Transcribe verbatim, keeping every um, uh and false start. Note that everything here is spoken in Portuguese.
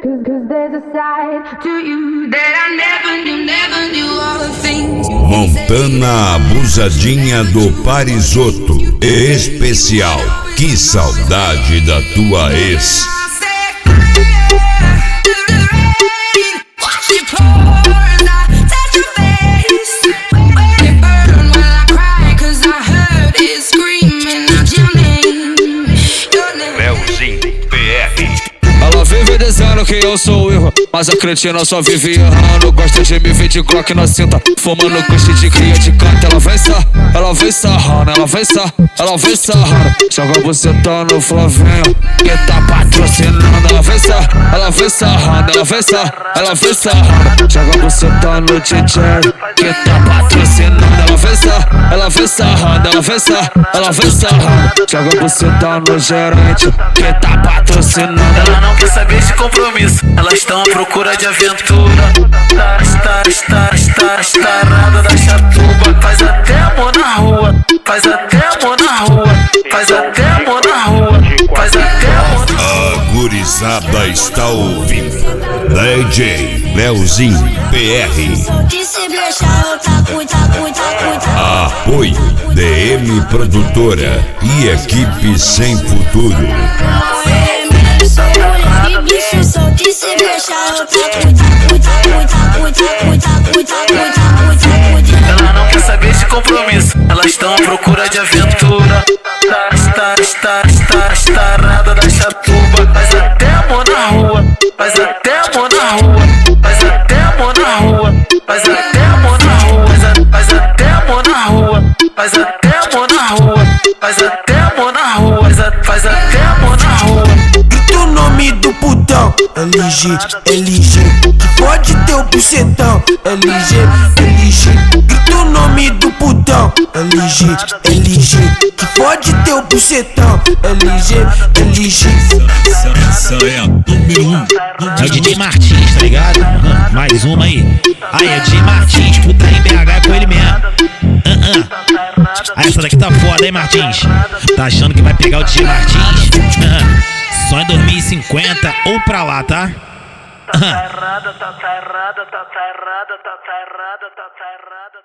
Cause, cause there's a side to you that I never knew, never knew all the things you Montana Abusadinha do Parisotto. Especial. Que saudade da tua ex. Ela vive dizendo que eu sou o erro, mas a cretina só vive errando. Gosta de me ver de Glock na cinta, fumando custe de cria de canto. Ela vem sa, ela vem sarrando, ela vem sa, ela vem sarrando. Joga você tá no Flavinho, que tá patrocinando. Ela vem sa, ela vem sarrando, ela vem sa, ela vem sarrando. Joga você tá no D J, que tá patrocinando. Ela vem sa, ela vem sarrando, ela vem sa, ela vem sarrando. Joga você tá no gerente, que tá patrocinando. Ela não quer saber de compromisso, elas estão à procura de aventura. Está, está, está, estarada da chatuba. Faz até amor na rua, faz até amor na rua, faz até amor na rua, faz até amor na rua. A gurizada está ouvindo D J Leozinho P R. Apoio D M Produtora e equipe Sem Futuro. Ela não quer saber de compromisso, elas estão à procura de aventura. Está, está, está, estarada da chatuba. Faz até amor na rua, faz até amor na rua, faz até amor na rua, faz até amor na rua, faz até amor na rua, faz até amor na rua, faz até amor na rua, faz até amor na rua. Grita o nome do putão, L G, L G, que pode ter o bucetão, L G, L G. Grita o nome do putão, L G, L G, que pode ter o bucetão, L G, L G. Essa é a número um. É o D J Martins, tá ligado? Uh, mais uma aí. Aí, é o D J Martins, puta em B H é com ele mesmo. Uh, uh. Aí, essa daqui tá foda, hein, Martins? Tá achando que vai pegar o D J Martins? Uh. Só em dois mil e cinquenta ou pra lá, tá? Tá errada, tá errada, tá errada, tá errada, tá errada, tá errada.